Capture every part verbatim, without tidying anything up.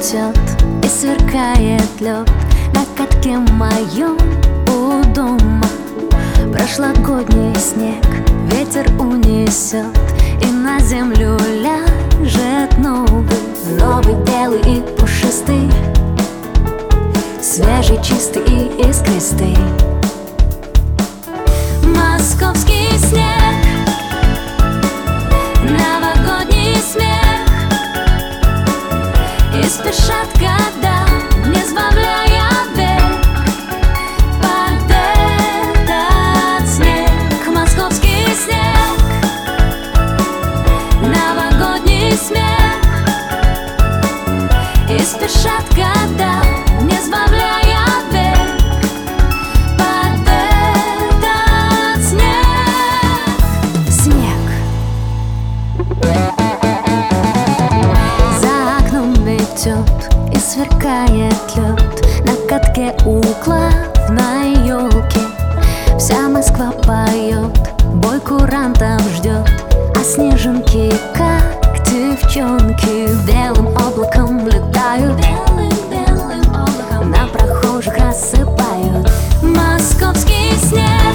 метет и сверкает лед на катке моем у дома. Прошлогодний снег ветер унесет, и на землю ляжет новый. Новый белый и пушистый, свежий, чистый и искристый. Московский снег, новогодний смех, и спешат года, не сбавляя бег под этот снег. Московский снег, новогодний смех, и спешат года, не сбавляя бег под этот снег. Снег. За окном метет и сверкает лед на катке у главной елки. Вся Москва поет, бой курантов ждет, а снежинки, как девчонки, белым облаком летают, белым, белым облаком на прохожих рассыпают. Московский снег,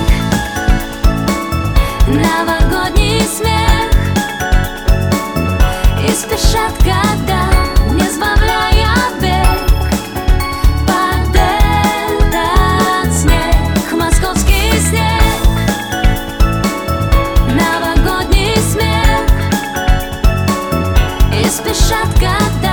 новогодний смех, и спешат года, не сбавляя бег под этот снег. Московский снег, новогодний смех, и спешат года.